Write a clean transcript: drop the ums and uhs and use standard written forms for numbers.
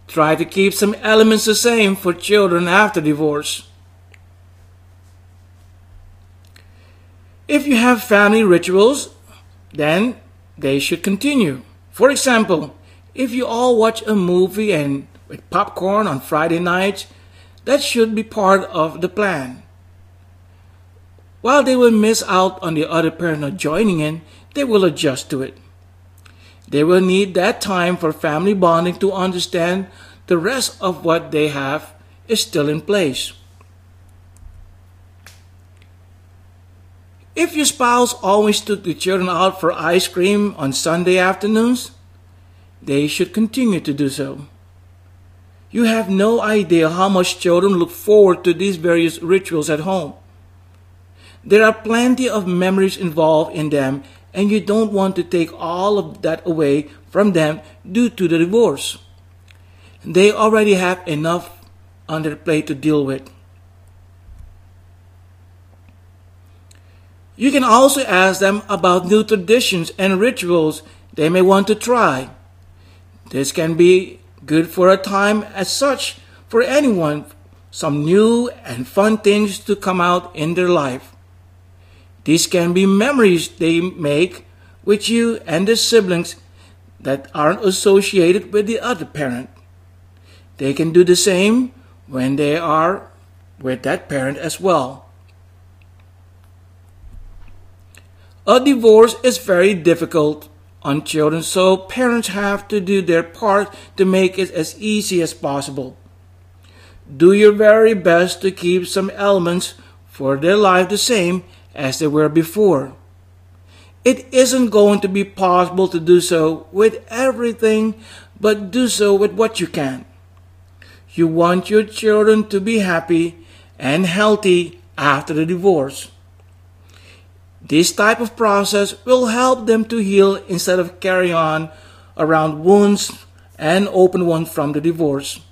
Try to keep some elements the same for children after divorce. If you have family rituals, then they should continue. For example, if you all watch a movie and with popcorn on Friday nights, that should be part of the plan. While they will miss out on the other parent not joining in, they will adjust to it. They will need that time for family bonding to understand the rest of what they have is still in place. If your spouse always took the children out for ice cream on Sunday afternoons, they should continue to do so. You have no idea how much children look forward to these various rituals at home. There are plenty of memories involved in them, and you don't want to take all of that away from them due to the divorce. They already have enough on their plate to deal with. You can also ask them about new traditions and rituals they may want to try. This can be good for a time as such for anyone, some new and fun things to come out in their life. These can be memories they make with you and the siblings that aren't associated with the other parent. They can do the same when they are with that parent as well. A divorce is very difficult on children, so parents have to do their part to make it as easy as possible. Do your very best to keep some elements for their life the same as they were before. It isn't going to be possible to do so with everything, but do so with what you can. You want your children to be happy and healthy after the divorce. This type of process will help them to heal instead of carrying on around wounds and open ones from the divorce.